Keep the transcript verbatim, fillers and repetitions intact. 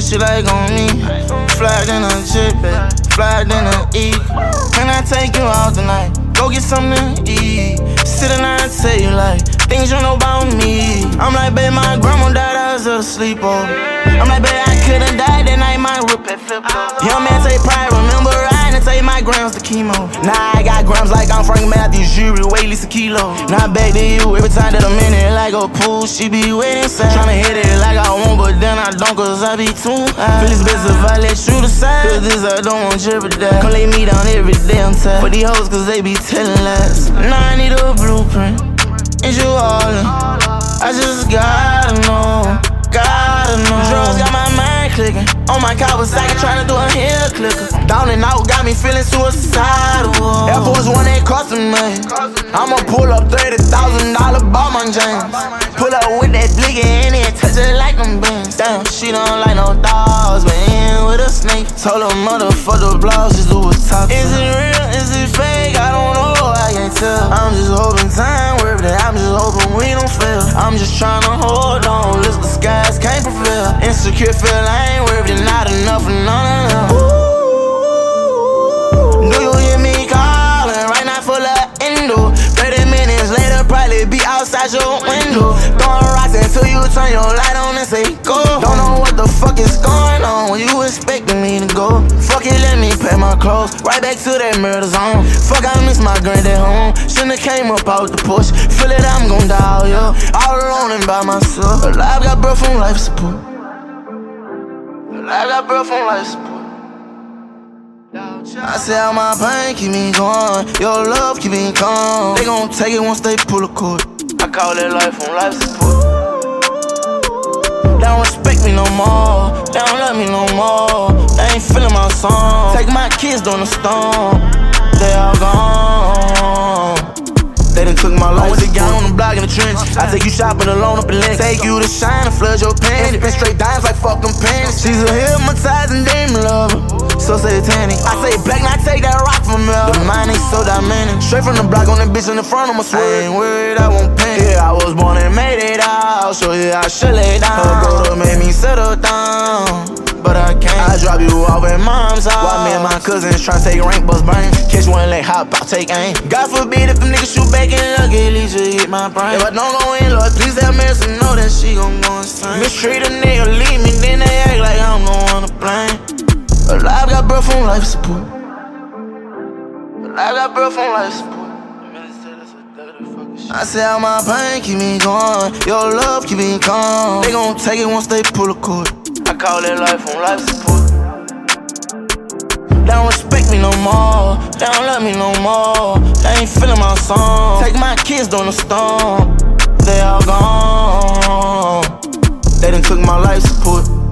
she like on me. Flagged in a jet, babe. Flagged in a E. Can I take you out tonight? Go get something to eat. Sitting there and tell you like things you know about me. I'm like, babe, my grandma died, I was asleep, oh. I'm like, babe, I could've died that night, my whip had flipped up. Young man take pride, remember riding and take my grams to chemo. Now I got grams like I'm Frank Matthews, jury, weigh at least a kilo. Now back to you, every time that I'm in it like a pool, she be waiting inside. Tryna hit it like I want, but then I don't, cause I be too high. Feel it's best if I let you decide, cause this I don't want jeopardize. Come lay me down every day, I'm tired. For these hoes, cause they be telling lies. Now I need a blueprint, and you all in. I just gotta know, gotta know. Drugs got my mind clicking, on my Kawasaki tryna do a heel clicker. Down and out got me feeling suicidal. Air Force One ain't costing me. I'ma pull up thirty thousand dollar Balmain James. Pull up with that blicky in it, touch it like them beans. Damn, she don't like no dogs, but in with a snake. Told her motherfucker blogs, just do a top. Is it real? Is it fake? I don't know, I can't tell. I'm just hoping time worth it. I'm just hoping we don't fail. I'm just tryna hold on, list the skies can't prevail. Insecure feel I ain't worth it, not enough for none of them. Ooh, do you hear me calling? Right now full of endo. Thirty minutes later, probably be outside your window. Throwing rocks until you turn your light on and say go. Don't know what the fuck is going on when you expecting me to go. Fuck it, let me pack my clothes, right back to that murder zone. Fuck, I miss my granddad home. Shouldn't have came up out the push. Feel it, I'm gon' die, yo. All alone and by myself. Alive, got breath from life support. Alive, got breath from life support. I say how my pain keep me going, your love keep me calm. They gon' take it once they pull a cord. I call that life on life support. They don't respect me no more, they don't love me no more. They ain't feeling my song. Take my kids down the storm, they all gone. They done took my life with the gang on the block in the trench. I take you shopping alone up in Lynx. Take you to shine and flood your panties. Been straight dimes like fucking panties. She's a hypnotizing demon lover, so satanic. I say black, now take that rock from me. The mind ain't so dynamic. Straight from the block on the bitch in the front of my sweat. I ain't worried, I won't panic. Yeah, I was born and made it out, so yeah, I should lay down. Her brother made me settle down, but I can't. I drop you off at mom's house while me and my cousins tryna take rank bus brain. Catch one leg, hop out, take aim. God forbid if a nigga shoot back and luck, at least you hit my brain. If I don't go in, Lord, please have mercy, know that she gon' go insane. Mistreat a nigga, leave me, then they act like I'm the one to blame. Alive, got breath from life support. Alive, got breath from life support. I say how my pain keep me going, your love keep me calm. They gon' take it once they pull a cord. I call that life on life support. They don't respect me no more, they don't love me no more. They ain't feeling my song. Take my kids down the storm, they all gone. They done took my life support.